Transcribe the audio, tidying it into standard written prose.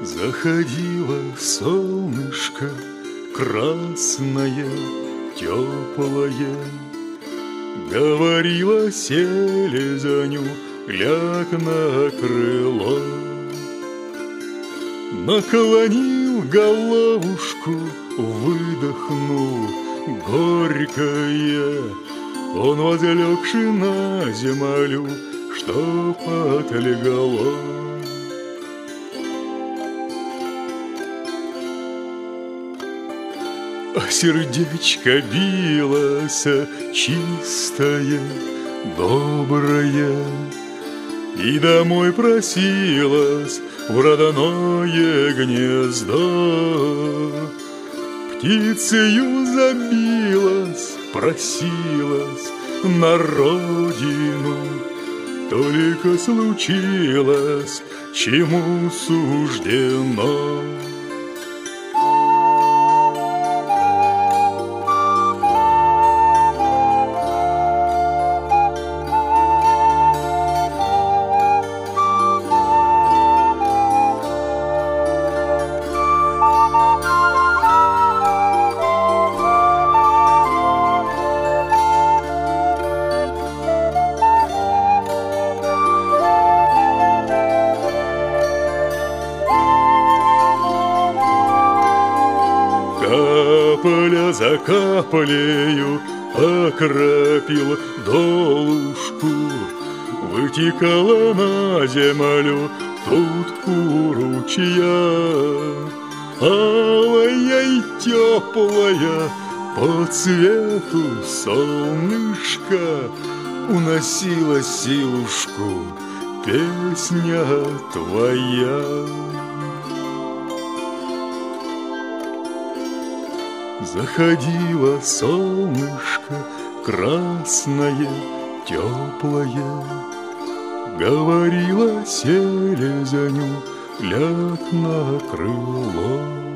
Заходило солнышко красное, теплое, говорила селезеню, ляг на крыло. Наклонил головушку, выдохнул горькое. Он, возлегши на землю, что отлегло. А сердечко билось чистое, доброе, и домой просилась в родное гнездо. Птицею забилась, просилась на родину, только случилось, чему суждено. Капля за каплею окропил долушку, вытекала на землю тут у ручья, алая и теплая по цвету солнышко уносила силушку песня твоя. Заходило солнышко красное, теплое, говорила селезеню, ляг на крыло.